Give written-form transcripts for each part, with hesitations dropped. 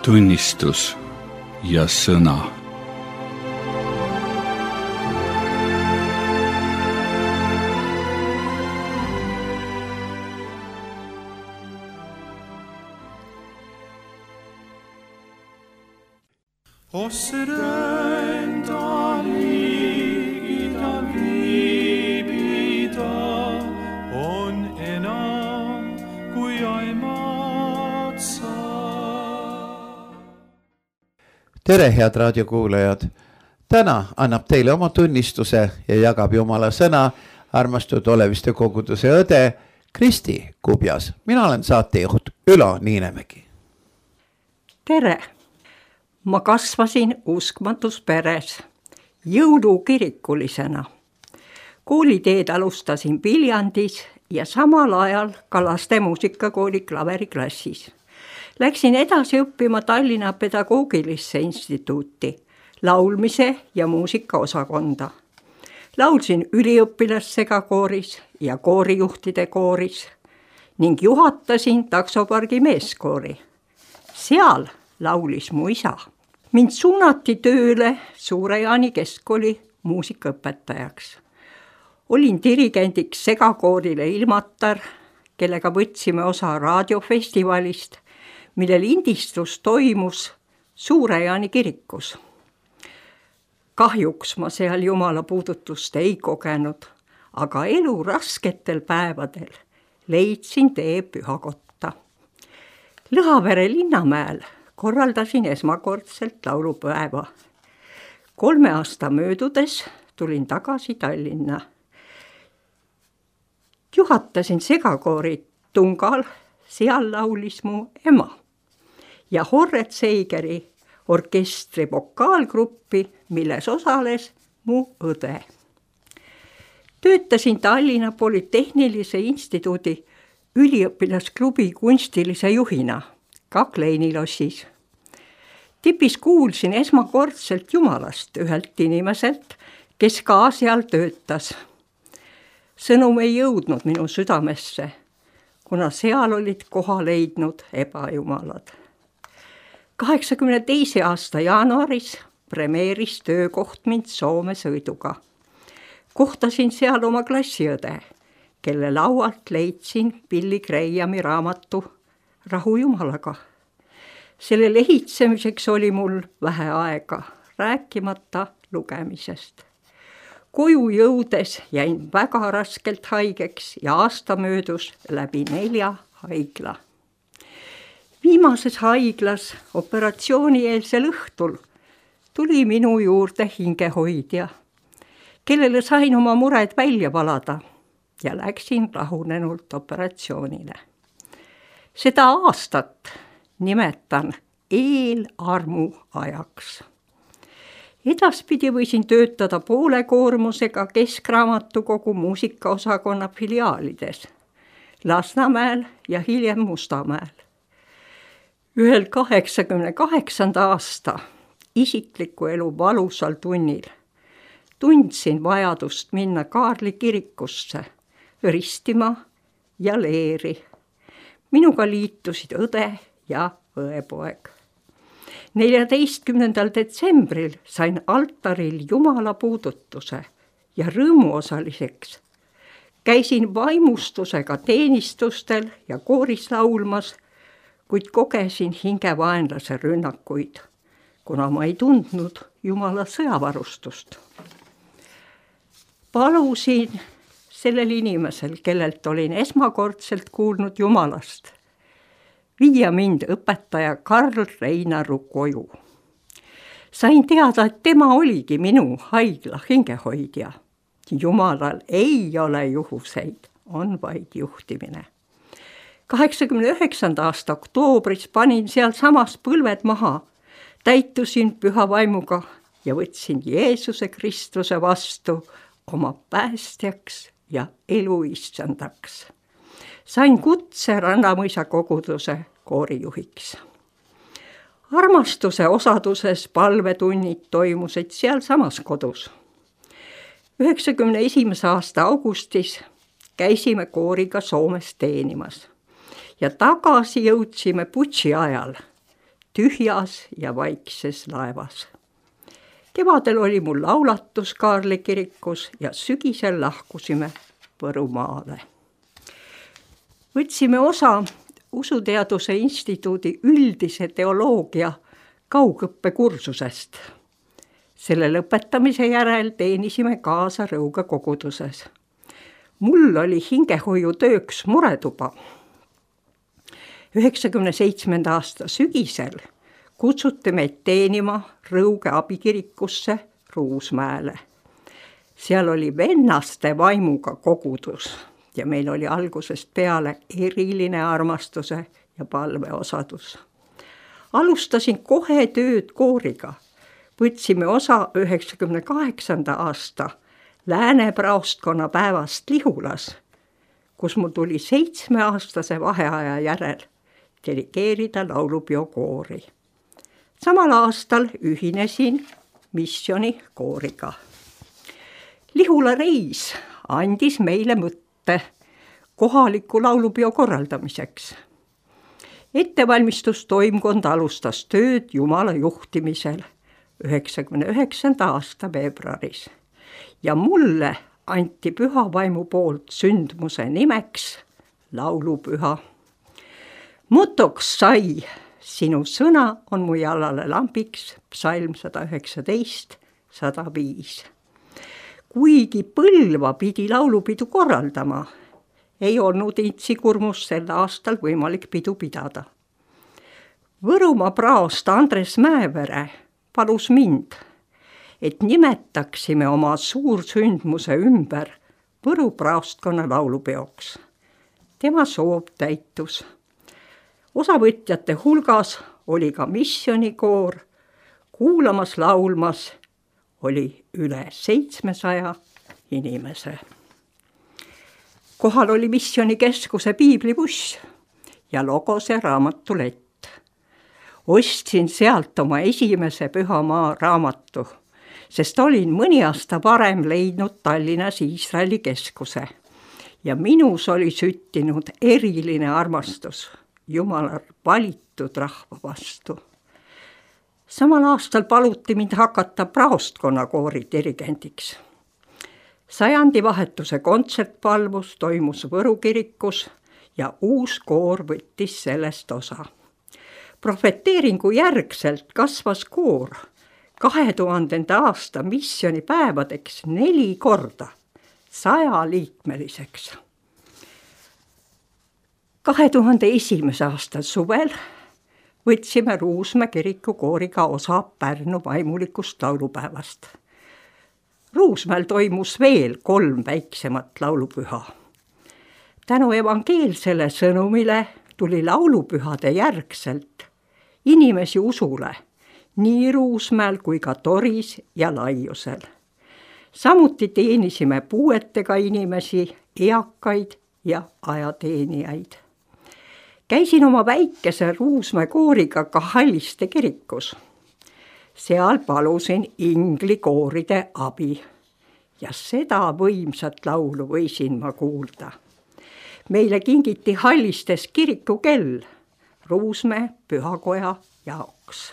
tunnistus ja sõna. Tere, head raadiokuulajad! Täna annab teile oma tunnistuse ja jagab Jumala sõna armastatud Oleviste koguduse õde Kristi Kubjas. Mina olen saatejuht Ülo Niinemägi. Tere! Ma kasvasin uskmatus peres jõulukirikulisena. Kooliteed alustasin Viljandis ja samal ajal ka laste muusikakooli klaveriklassis. Läksin edasi õppima Tallinna pedagoogilisse instituuti, laulmise ja muusikaosakonda. Laulsin üliõpilassegakooris ja koorijuhtide kooris ning juhatasin taksopargi meeskoori. Seal laulis mu isa. Mind suunati tööle Suure-Jaani keskkooli muusikaõpetajaks. Olin dirigendiks segakoorile Ilmatar, kellega võtsime osa raadiofestivalist, mille lindistus toimus Suure-Jaani kirikus. Kahjuks ma seal Jumala puudutust ei kogenud, aga elu rasketel päevadel leidsin tee pühakotta. Lõhavere Linnamäel korraldasin esmakordselt laulupäeva. 3 aasta möödudes tulin tagasi Tallinna. Juhatasin segakoori Tungal, seal laulis mu ema. Ja Horret Seigeri orkestri vokaalgruppi, milles osales mu õde. Töötasin Tallinna Polütehnilise instituudi üliõpilasklubi kunstilise juhina, ka Kleinilossis. Tipis kuulsin esmakordselt Jumalast ühelt inimeselt, kes ka seal töötas. Sõnum ei jõudnud minu südamesse, kuna seal olid koha leidnud ebajumalad. 82. aasta jaanuaris premeeris töökoht mind Soome sõiduga. Kohtasin seal oma klassiõde, kelle laualt leidsin Billy Grahami raamatu Rahu Jumalaga. Selle lehitsemiseks oli mul vähe aega, rääkimata lugemisest. Koju jõudes jäin väga raskelt haigeks ja aasta möödus läbi 4 haigla. Viimases haiglas operatsioonieelsel õhtul tuli minu juurde hingehoidja, kellele sain oma mured välja valada ja läksin rahunenult operatsioonile. Seda aastat nimetan eelarmu ajaks. Edaspidi võisin töötada poole koormusega Keskraamatukogu muusikaosakonna filiaalides, Lasnamäel ja hiljem Mustamäel. Ühel 88. aasta isikliku elu valusal tunnil tundsin vajadust minna Kaarli kirikusse, ristima ja leeri. Minuga liitusid õde ja õepoeg. 14. detsembril sain altaril Jumala puudutuse ja rõõmuosaliseks. Käisin vaimustusega teenistustel ja kooris laulmas, kuid kogesin hingevaenlase rünnakuid, kuna ma ei tundnud Jumala sõjavarustust. Palusin sellel inimesel, kellelt olin esmakordselt kuulnud Jumalast, viia mind õpetaja Karl Reinaru koju. Sain teada, et tema oligi minu haigla hingehoidja. Jumalal ei ole juhuseid, on vaid juhtimine. 89. aasta oktoobris panin seal samas põlved maha, täitusin püha vaimuga ja võtsin Jeesuse Kristuse vastu oma päästjaks ja eluissandaks. Sain kutse Rannamõisa koguduse koorijuhiks. Armastuse osaduses palvetunnid toimusid seal samas kodus. 91. aasta augustis käisime kooriga Soomes teenimas ja tagasi jõudsime Putši ajal tühjas ja vaikses laevas. Kevadel oli mul laulatus Kaarli kirikus ja sügisel lahkusime Võrumaale. Võtsime osa Usuteaduse Instituudi üldise teoloogia kaugõppekursusest. Selle lõpetamise järel teenisime kaasa Rõuge koguduses. Mul oli hingehoiutööks muretuba. 97. aasta sügisel kutsuti meid teenima Rõuge abikirikusse Ruusmäele. Seal oli vennaste vaimuga kogudus ja meil oli algusest peale eriline armastuse ja palveosadus. Alustasin kohe tööd kooriga. Võtsime osa 98. aasta Lääne-praostkonna päevast Lihulas, kus mul tuli 7-aastase vaheaja järel dirigeerida laulupeo koori. Samal aastal ühinesin missiooni kooriga. Lihula reis andis meile mõtte kohaliku laulupeo korraldamiseks. Ettevalmistustoimkond alustas tööd Jumala juhtimisel 99. aasta veebruaris ja mulle anti Püha Vaimu poolt sündmuse nimeks laulupüha. Motoks sai Sinu sõna on mu jalale lambiks, psalm 119, 105. Kuigi Põlva pidi laulupidu korraldama, ei olnud Intsikurmus sel aastal võimalik pidu pidada. Võrumaa praost Andres Mäevere palus mind, et nimetaksime oma suursündmuse ümber Võru praostkonna laulupeoks. Tema soov täitus. Osavõtjate hulgas oli ka missionikoor, kuulamas laulmas oli üle 700 inimese. Kohal oli missionikeskuse piiblibuss ja logose raamatulett. Ostsin sealt oma esimese Pühamaa raamatu, sest olin mõni aasta varem leidnud Tallinnas Iisraeli keskuse ja minus oli süttinud eriline armastus Jumala valitud rahva vastu. Samal aastal paluti mind hakata praostkonnakoori dirigendiks. Sajandivahetuse kontsertpalvus toimus Võru kirikus ja uus koor võttis sellest osa. Profeteeringu järgselt kasvas koor 2000. aasta missionipäevadeks 4 korda 100-liikmeliseks. 2001. aasta suvel võtsime Ruusmäe kiriku kooriga osa Pärnu vaimulikust laulupäevast. Ruusmäel toimus veel 3 väiksemat laulupüha. Tänu evangeelsele sõnumile tuli laulupühade järgselt inimesi usule nii Ruusmäel kui ka Toris ja Laiusel. Samuti teenisime puuetega inimesi, eakaid ja ajateenijaid. Käisin oma väikese Ruusmäe kooriga ka Halliste kirikus. Seal palusin inglikooride abi ja seda võimsat laulu võisin ma kuulda. Meile kingiti Hallistes kirikukell Ruusmäe pühakoja jaoks.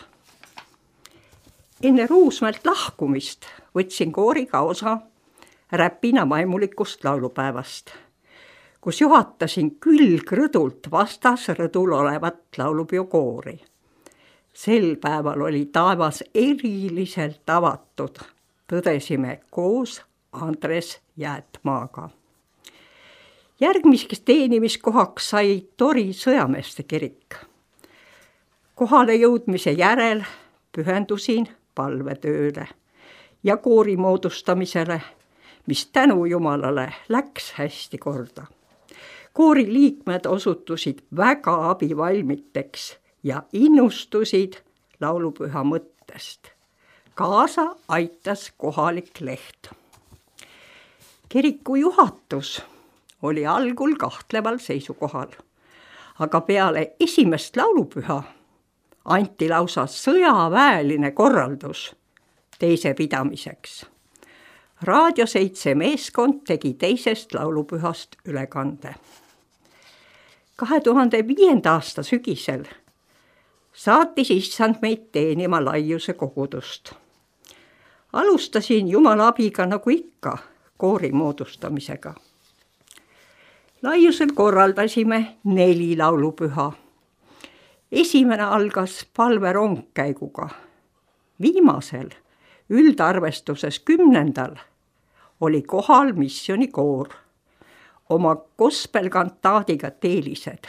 Enne Ruusmäelt lahkumist võtsin kooriga osa Räpina vaimulikust laulupäevast, kus juhatasin külgrõdult vastasrõdul olevat laulupiokoori. Sel päeval oli taevas eriliselt avatud, tõdesime koos Andres Jäätmaaga. Järgmiseks teenimiskohaks sai Tori sõjameeste kirik. Kohale jõudmise järel pühendusin palvetööle ja koori moodustamisele, mis tänu Jumalale läks hästi korda. Koori liikmed osutusid väga abivalmiteks ja innustusid laulupüha mõttest. Kaasa aitas kohalik leht. Kiriku juhatus oli algul kahtleval seisukohal, aga peale esimest laulupüha anti lausa sõjaväeline korraldus teise pidamiseks. Raadio 7 meeskond tegi teisest laulupühast ülekande. 2005. aasta sügisel saatis issand meid teenima Laiuse kogudust. Alustasin Jumala abiga nagu ikka koori moodustamisega. Laiusel korraldasime 4 laulupüha. Esimene algas palve rongkäiguga. Viimasel, üldarvestuses 10. oli kohal missionikoor oma gospelkantaadiga Teelised.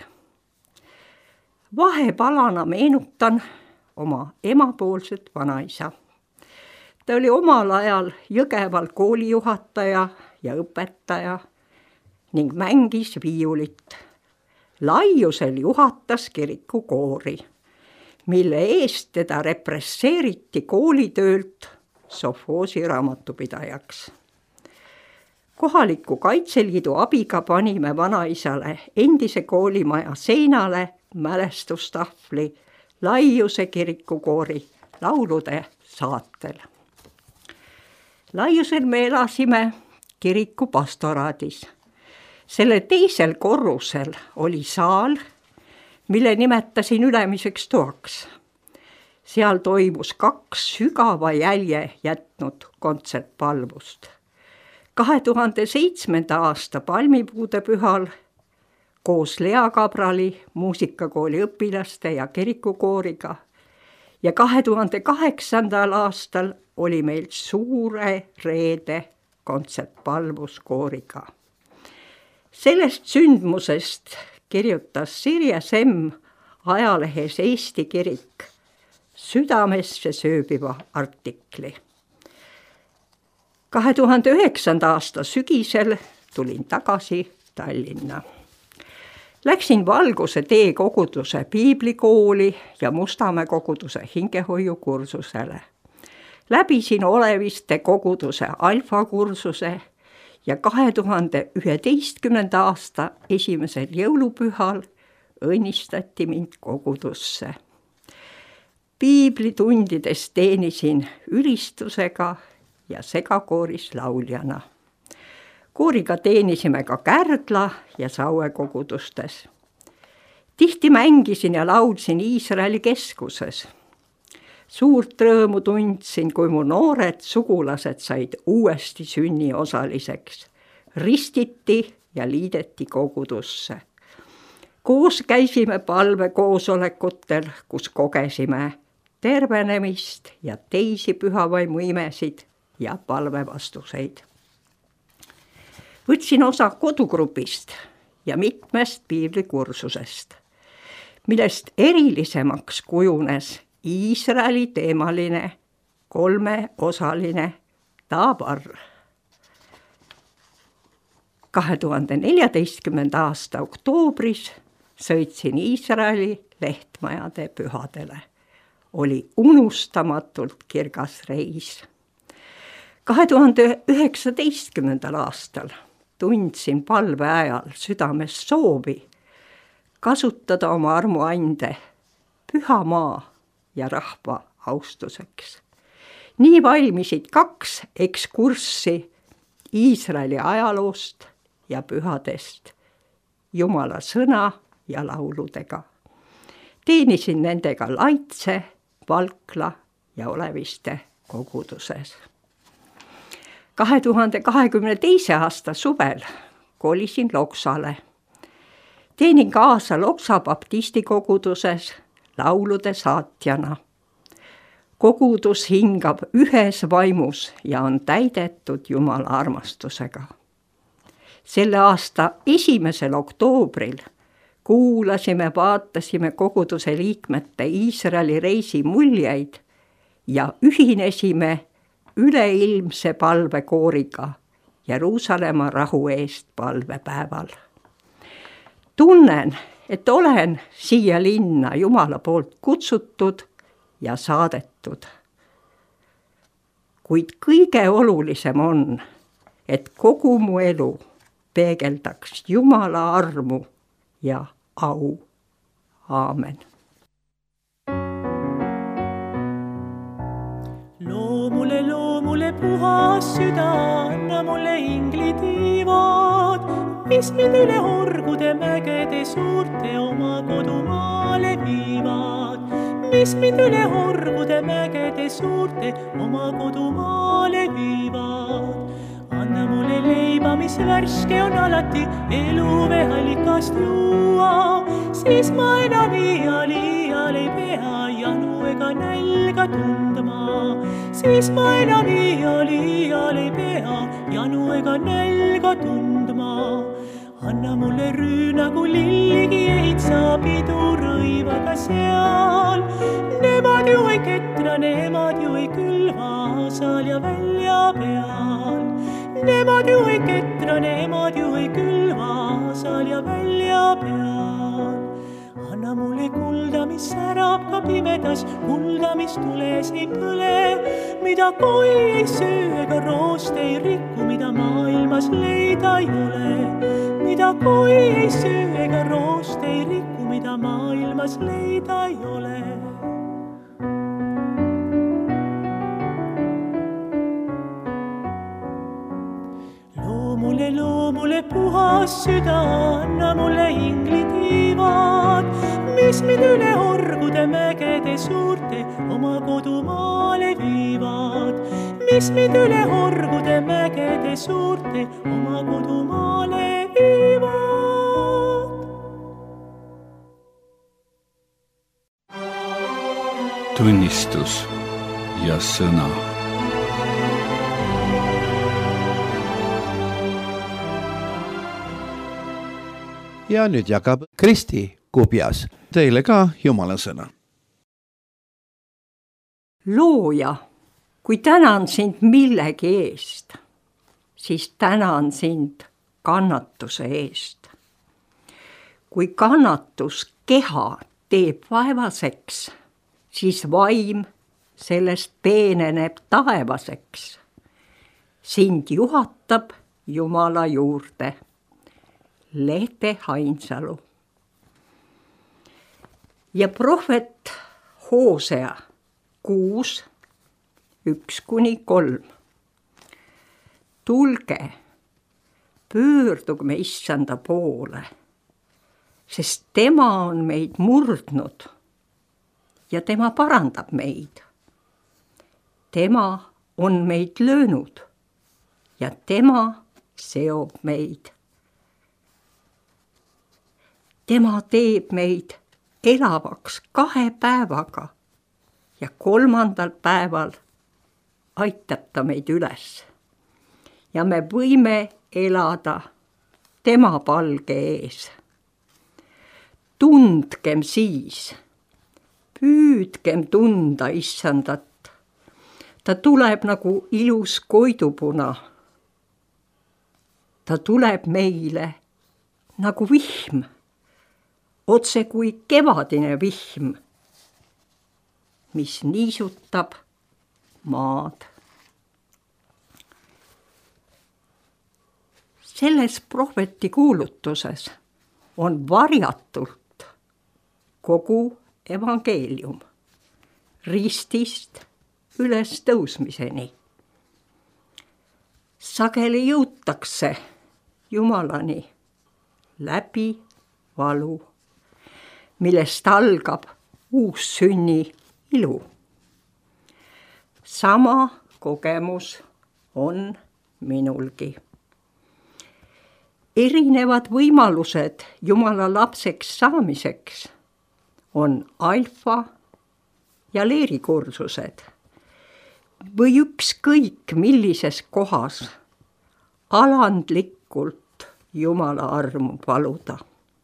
Vahepalana meenutan oma emapoolset vanaisa. Ta oli omal ajal Jõgeval koolijuhataja ja õpetaja ning mängis viiulit. Laiusel juhatas kirikukoori, mille eest teda represseeriti koolitöölt sovhoosi raamatupidajaks. Kohaliku Kaitseliidu abiga panime vanaisale endise koolimaja seinale mälestustahvli Laiuse kirikukoori laulude saatel. Laiusel me elasime kiriku pastoraadis. Selle teisel korrusel oli saal, mille nimetasin ülemiseks toaks. Seal toimus 2 sügava jälje jätnud kontsertpalvust. 2007. aasta palmipuude pühal koos Lea Kabrali muusikakooli õpilaste ja kirikukooriga ja 2008. aastal oli meil Suure Reede kontsertpalvus kooriga. Sellest sündmusest kirjutas Sirje Semm ajalehes Eesti Kirik südamesse sööbiva artikli. 2009. aasta sügisel tulin tagasi Tallinna. Läksin Valguse tee koguduse piiblikooli ja Mustamäe koguduse hingehoiukursusele. Läbisin Oleviste koguduse alfakursuse ja 2011. aasta esimesel jõulupühal õnnistati mind kogudusse. Piiblitundides teenisin ülistusega ja segakooris lauljana. Kooriga teenisime ka Kärdla ja Saue kogudustes. Tihti mängisin ja laulsin Iisraeli keskuses. Suurt rõõmu tundsin, kui mu noored sugulased said uuesti sünniosaliseks. Ristiti ja liideti kogudusse. Koos käisime palvekoosolekutel, kus kogesime tervenemist ja teisi pühavaimu imesid ja palvevastuseid. Võtsin osa kodugrupist ja mitmest piiblikursusest, millest erilisemaks kujunes Iisraeli teemaline 3-osaline tabar. 2014. aasta oktoobris sõitsin Iisraeli Lehtmajade pühadele. Oli unustamatult kirgas reis. 2019. aastal tundsin palve ajal südames soovi kasutada oma armuande püha maa ja rahva austuseks. Nii valmisid 2 ekskurssi Iisraeli ajaloost ja pühadest, Jumala sõna ja lauludega. Teenisin nendega Laitse, Valkla ja Oleviste koguduses. 2022. aasta suvel kolisin Loksale. Teenin kaasa Loksa baptisti koguduses laulude saatjana. Kogudus hingab ühes vaimus ja on täidetud Jumala armastusega. Selle aasta 1. oktoobril kuulasime, vaatasime koguduse liikmete Iisraeli reisi muljeid ja ühinesime üleilmse palvekooriga Jeruusalemma rahu eest palvepäeval. Tunnen, et olen siia linna Jumala poolt kutsutud ja saadetud. Kuid kõige olulisem on, et kogu mu elu peegeldaks Jumala armu ja au. Aamen. Loomule puhas süda, anna mulle inglitiivad, mis mind üle orgude mägede suurte oma kodumaale viivad. mis mind üle orgude mägede suurte oma kodumaale viivad. Anna mulle leiba, mis värske on alati eluveeallikast juua, siis ma enam iial ei pea janu ega nälga tundma. Siis ma enam iial ei pea janu ega nälga tundma. Anna mulle rüü nagu lilligi eitsa pidurõivaga seal. Nemad ju ei ketra, nemad ju ei külva asal ja välja peal. Nemad ju ei ketra, nemad ju ei külva asal ja välja peal. Anna mulle kulda, mis särab ka pimedas, kulda, mis tules ei põle, mida koi ei söö ega roost ei rikku, mida maailmas leida ei ole. Mida koi ei söö ega roost ei rikku, mida maailmas leida ei ole. Loo mulle puhas süda, anna mulle inglitiivad, mis mind üle orgude mägede suurte oma kodumaale viivad. Mis mind üle orgude mägede suurte oma kodumaale viivad. tunnistus ja sõna. Ja nüüd jagab Kristi Kubjas teile ka Jumala sõna. Looja, kui tänan sind millegi eest, siis tänan sind kannatuse eest. Kui kannatus keha teeb vaevaseks, siis vaim sellest peeneneb taevaseks. Sind juhatab Jumala juurde. Lehte Hainsalu. Ja prohvet Hoosea 6, 1-3. Tulge, pöörduge issanda poole, sest tema on meid murdnud ja tema parandab meid. Tema on meid löönud ja tema seob meid. Tema teeb meid elavaks 2 päevaga ja 3. päeval aitab ta meid üles. Ja me võime elada tema palge ees. Tundkem siis, püüdkem tunda issandat. Ta tuleb nagu ilus koidupuna. Ta tuleb meile nagu vihm. Otse kui kevadine vihm, mis niisutab maad. Selles prohveti kuulutuses on varjatult kogu evangeelium ristist üles tõusmiseni. Sageli jõutakse Jumalani läbi valu, millest algab uus sünni ilu. Sama kogemus on minulgi. Erinevad võimalused Jumala lapseks saamiseks on alfa ja leerikursused või ükskõik millises kohas alandlikult Jumala armu paluda.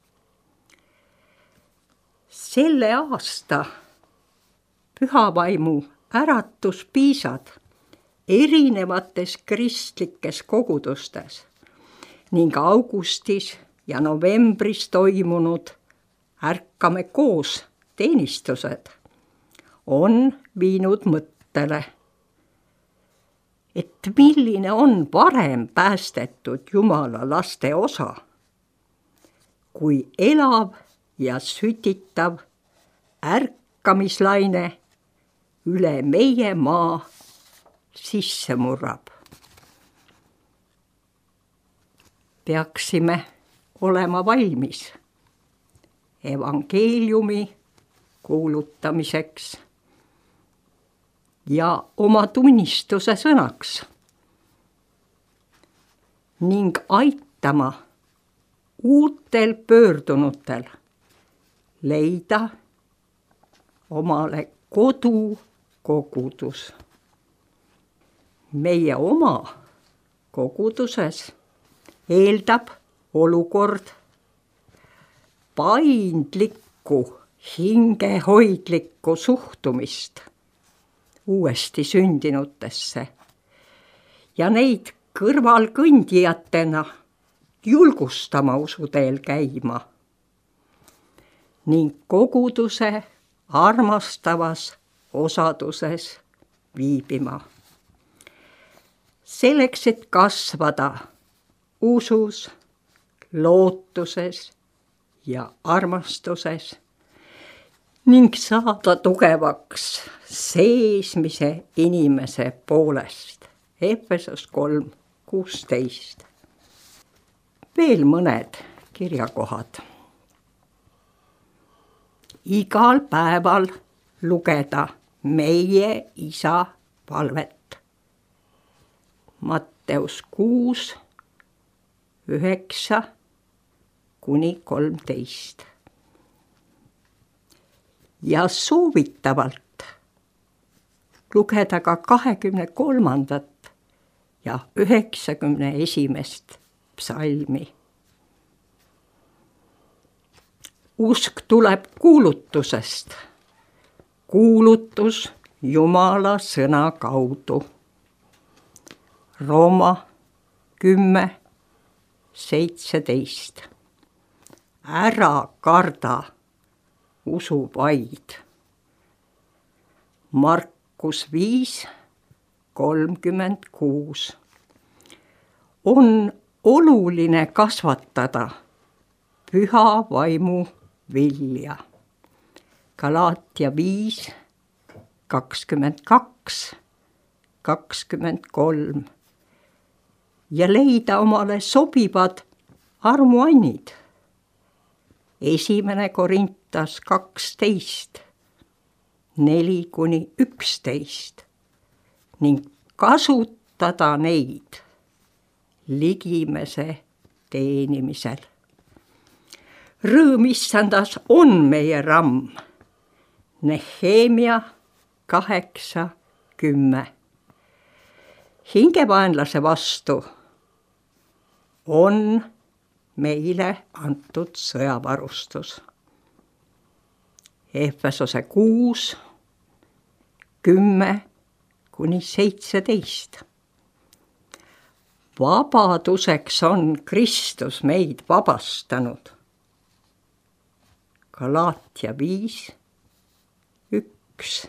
Selle aasta pühavaimu äratuspiisad erinevates kristlikes kogudustes ning augustis ja novembris toimunud Ärkame koos teenistused on viinud mõttele, et milline on varem päästetud Jumala laste osa, kui elav ja sütitav ärkamislaine üle meie maa sisse murrab. Peaksime olema valmis evangeeliumi kuulutamiseks ja oma tunnistuse sõnaks ning aitama uutel pöördunutel leida omale kodu kogudus. Meie oma koguduses eeldab olukord paindlikku, hingehoidlikku suhtumist uuesti sündinutesse ja neid kõrvalkõndijatena julgustama usuteel käima ning koguduse armastavas osaduses viibima. Selleks, et kasvada usus, lootuses ja armastuses ning saada tugevaks seesmise inimese poolest. Efesos 3:16. Veel mõned kirjakohad. Igal päeval lugeda meie isa palvet. Matteus 6:9-13. Ja soovitavalt lugeda ka 23. ja 91. psalmi. Usk tuleb kuulutusest. Kuulutus Jumala sõna kaudu. Rooma 10:17. Ära karda, usu vaid. Markus 5:36. On oluline kasvatada püha vaimu vilja. Galaatia 5:22-23 ja leida omale sobivad armuannid. 1. Korintas 12:4-11 ning kasutada neid ligimese teenimisel. Rõõm issandas on meie ramm. Nehemia 8:10. Hingevaenlase vastu on meile antud sõjavarustus. Efesose 6:10-17. Vabaduseks on Kristus meid vabastanud. Galaatia 5:1.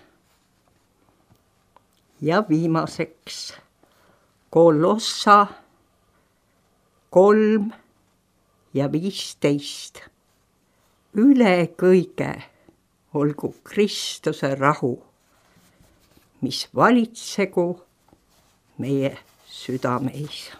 Ja viimaseks Kolossa 3:15. Üle kõige olgu Kristuse rahu, mis valitsegu meie südameis.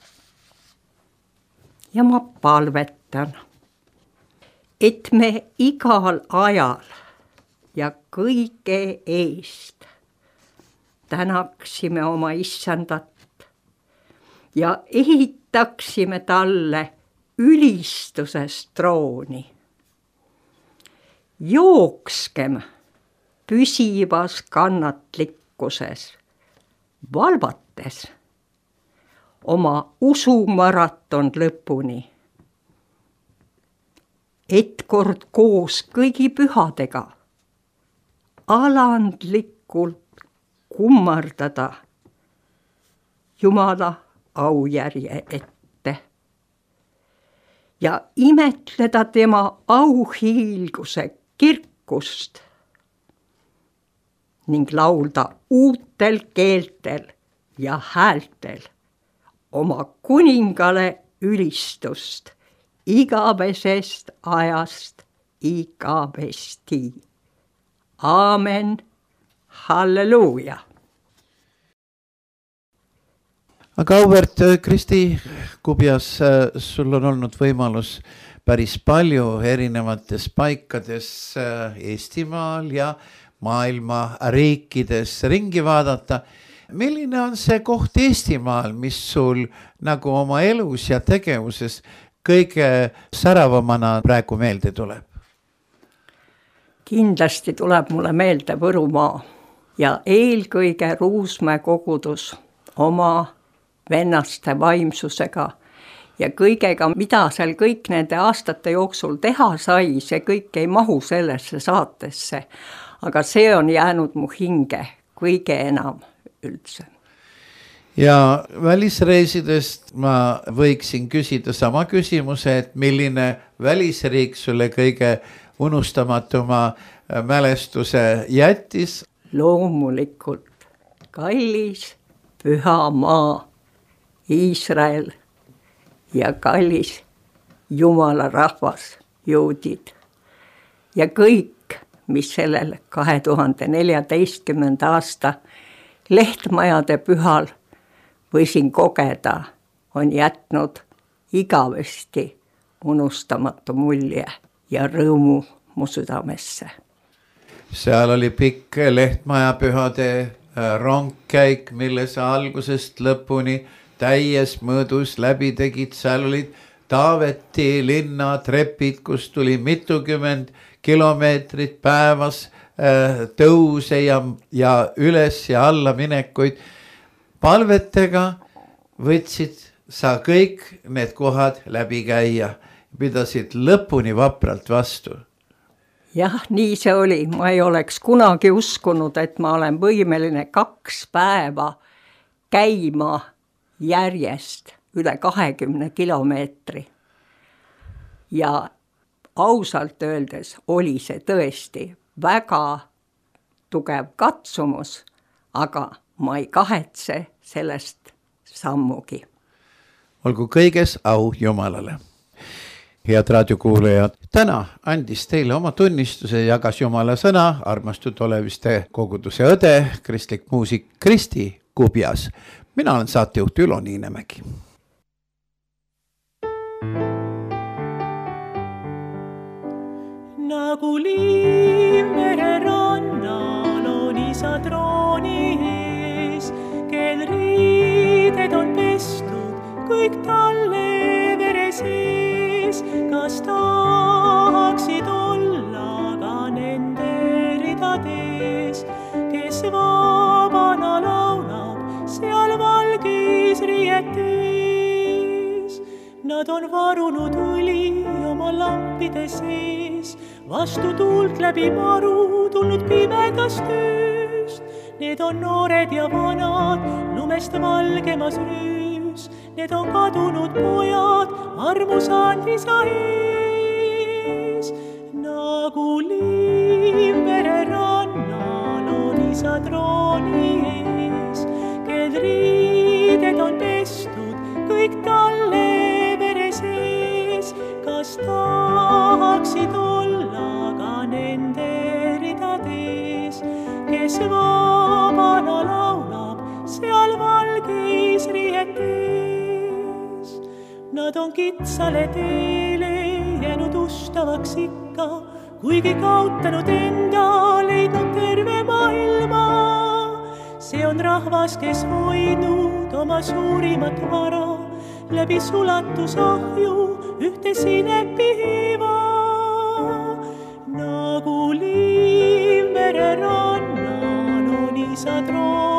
Ja ma palvetan, et me igal ajal ja kõige eest tänaksime oma issandat ja ehitaksime talle ülistuses trooni. Jookskem püsivas kannatlikkuses, valvates oma usumaraton lõpuni, et kord koos kõigi pühadega alandlikult kummardada Jumala aujärje ette ja imetleda tema auhiilguse kirkust ning laulda uutel keeltel ja häältel oma kuningale ülistust igavesest ajast igavesti. Aamen, halleluuja. Aga auväärt Kristi Kubjas, sul on olnud võimalus päris palju erinevates paikades Eestimaal ja maailma riikides ringi vaadata. Milline on see koht Eestimaal, mis sul nagu oma elus ja tegevuses kõige säravamana praegu meelde tuleb? Kindlasti tuleb mulle meelde Võrumaa ja eelkõige Ruusmäe kogudus oma vennaste vaimsusega ja kõigega, mida seal kõik nende aastate jooksul teha sai, see kõik ei mahu sellesse saatesse. Aga see on jäänud mu hinge kõige enam üldse. Ja välisreisidest ma võiksin küsida sama küsimuse, et milline välisriik sulle kõige unustamatuma mälestuse jättis? Loomulikult kallis püha maa, Iisrael ja kallis Jumala rahvas, juudid ja kõik, mis sellel 2014. aasta Lehtmajade pühal võisin kogeda, on jätnud igavesti unustamatu mulje ja rõõmu mu südamesse. Seal oli pikk Lehtmaja pühade rongkäik, mille sa algusest lõpuni täies mõõdus läbi tegid. Seal olid Taaveti linna trepid, kus tuli mitukümmend kilomeetrit päevas tõuse ja üles ja alla minekuid. Palvetega võtsid sa kõik need kohad läbi käia, pidasid lõpuni vapralt vastu. Jah, nii see oli. Ma ei oleks kunagi uskunud, et ma olen võimeline 2 päeva käima järjest üle 20 kilomeetri. Ja ausalt öeldes oli see tõesti väga tugev katsumus, aga ma ei kahetse sellest sammugi. Olgu kõiges au Jumalale. Head raadiokuulajad, täna andis teile oma tunnistuse ja jagas Jumala sõna armastatud Oleviste koguduse õde, kristlik muusik Kristi Kubjas. Mina olen saatejuht Ülo Niinemägi. Nagu liiv mere rannal on isa trooni ees, kel riided on pestud, kõik talle vere sees. Kas tahaksid olla ka nende ridades, kes vabana laulab seal valgis riietes? Nad on varunud õli oma lampide sees, vastu tuult läbi maru tulnud pimedast ööst. Need on noored ja vanad, lumest valgemas rüüs. Need on kadunud pojad, armusand isa ees. Nagu liiv mere rannal on isa trooni ees, kel riided on pestud, kõik talle vere sees. Kas tahaksid olla ka nende ridades, kes vabana laulab seal valgis rietes? Nad on kitsale teele jäänud ustavaks ikka, kuigi kaotanud enda, leidnud terve maailma. See on rahvas, kes hoidnud oma suurimat vara, läbi sulatusahju ühte sinepiiva. Nagu liiv mere rannal on isa troon.